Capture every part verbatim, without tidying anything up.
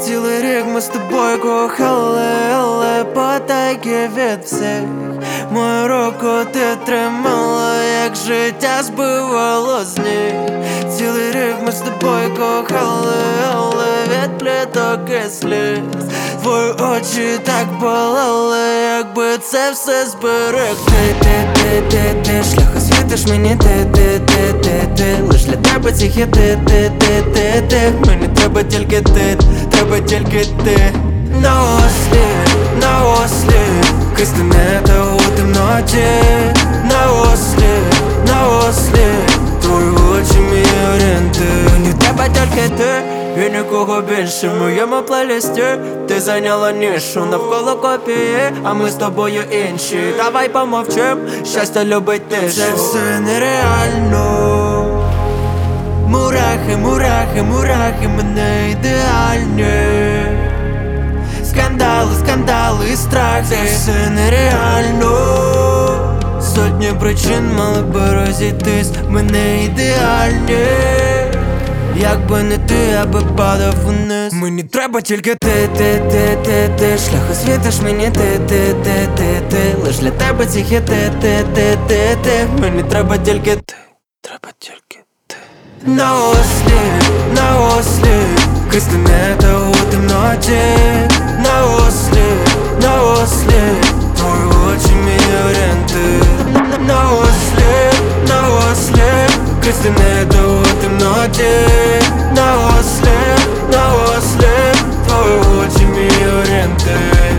Цілий рік ми з тобою кохали, але потайки від всіх. Мою руку ти тримала, як життя збивало з ніг. Цілий рік ми з тобою кохали, але від пліток і сліз. Твої очі так палали, якби це все зберегти. Ти, ти, ти, ти, шлях освітиш мені, ти, ти, ти, ти, ти. Лиш для тебе ці хіти, ти, ти, ти, ти. Мені треба тільки ти, треба тільки ти. На ослі, на ослі, крізь тенета у темноті. На ослі, на ослі, твої очі мій орієнтир. Мені треба тільки ти і нікого більше в моєму плейлісті. Ти зайняла нішу навколо копії, а ми з тобою інші. Давай помовчим, щастя любить тишу. Це все нереально. Мурахи, мурахи, мурахи, ми не ідеальні. Скандали, скандали і страх, це все нереально. Сотні причин мали би розійтись, ми не ідеальні. Якби не ти, я би падав вниз. Мені треба тільки ти, ти, ти, ти, ти. Шлях освітиш мені, ти, ти, ти, ти, ти. Лиш для тебе ці хіти, ти, ти, ти, ти. Мені треба тільки ти, треба тільки ти. На ослі, на ослі, крізь тенета у темноті. На ослі, на ослі, твої очі мій орієнтир. На ослі, на ослі, крізь тенета у темноті. На ослі, на ослі, твої очі мій орієнтир.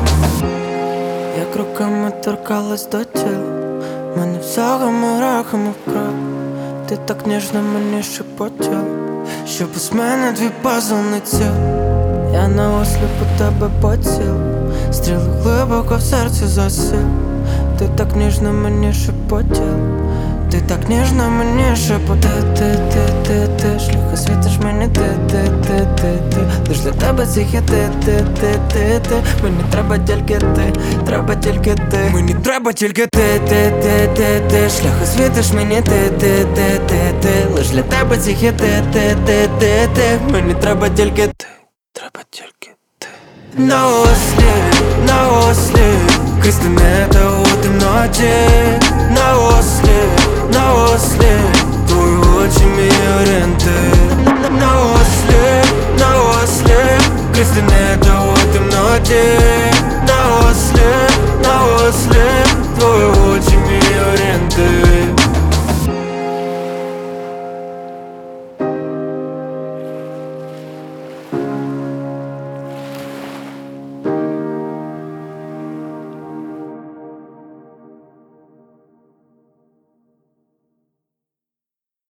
Як руками торкалась до тіла, мене всього мурахами вкрав. Ти так ніжно мені шепотіла, що без мене твій пазл не ціл. Я на ослі по тебе поціл, стріли глибоко в серці засів. Ти так ніжно мені шепотіла, ти так ніжно мені шепотіла. Ти, ти, ти, ти, шлях освітиш мені, ти, ти, ти, ти, ти. Лиш для тебе ці хіти, ти, ти, ти, ти. Мені треба тільки ти, треба тільки ти. Мені треба тільки ти, ти, ти, ти, ти. Шлях освітиш мені, ти, ти, ти, ти, ти. Лиш для тебе ці хіти, ти, ти, ти, ти. Мені треба тільки ти, треба тільки ти. На ослі, на ослі, крізь тенета у темноті. На ослі, на ослі, твої очі мій орієнтир. На ослі, на ослі, крізь тенета у темноті.